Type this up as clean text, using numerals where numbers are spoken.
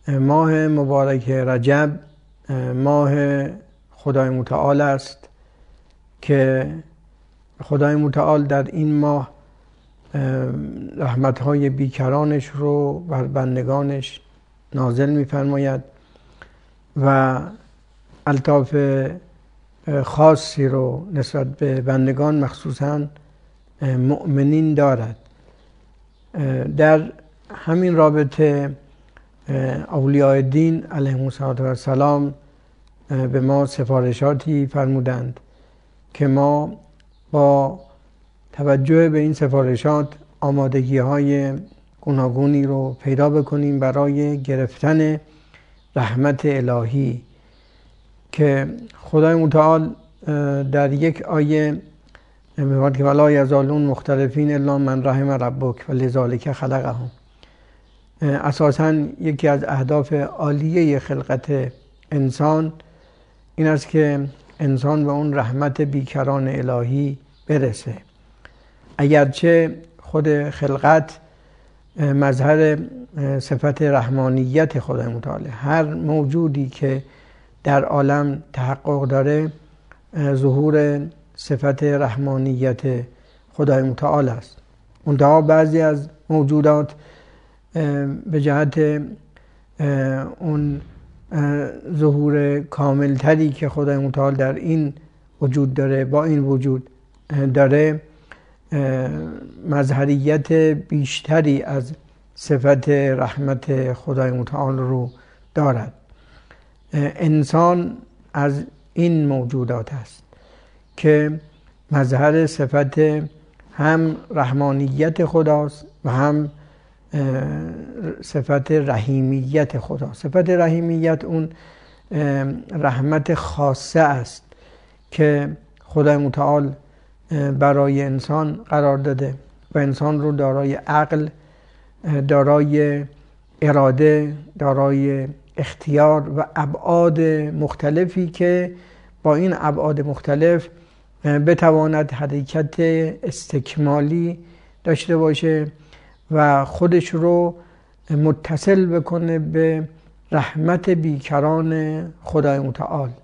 ماه مبارک رجب ماه خدای متعال است که خدای متعال در این ماه رحمت‌های بیکرانش رو بر بندگانش نازل می‌فرماید و الطاف خاصی رو نسبت به بندگان مخصوصاً مؤمنین دارد. در همین رابطه اولیاء دین علیهم السلام به ما سفارشاتی فرمودند که ما با توجه به این سفارشات آمادگی‌های گوناگونی رو پیدا بکنیم برای گرفتن رحمت الهی که خدای متعال در یک آیه می‌فرماید که ولا یزالون مختلفین الا من رحم ربک ولذلک خلقهم. اساساً یکی از اهداف عالیه خلقت انسان این است که انسان به اون رحمت بیکران الهی برسه. اگرچه خود خلقت مظهر صفت رحمانیت خدای متعال، هر موجودی که در عالم تحقق داره ظهور صفت رحمانیت خدای متعال است. منتها بعضی از موجودات به جهت اون ظهور کاملتری که خدای متعال در این وجود داره با این وجود داره مظهریت بیشتری از صفت رحمت خدای متعال رو دارد. انسان از این موجودات است که مظهر صفت هم رحمانیت خداست و هم صفت رحیمیت خدا. صفت رحیمیت اون رحمت خاصه است که خدای متعال برای انسان قرار داده و انسان رو دارای عقل، دارای اراده، دارای اختیار و ابعاد مختلفی که با این ابعاد مختلف بتواند حرکت استکمالی داشته باشه و خودش رو متصل بکنه به رحمت بیکران خدای متعال.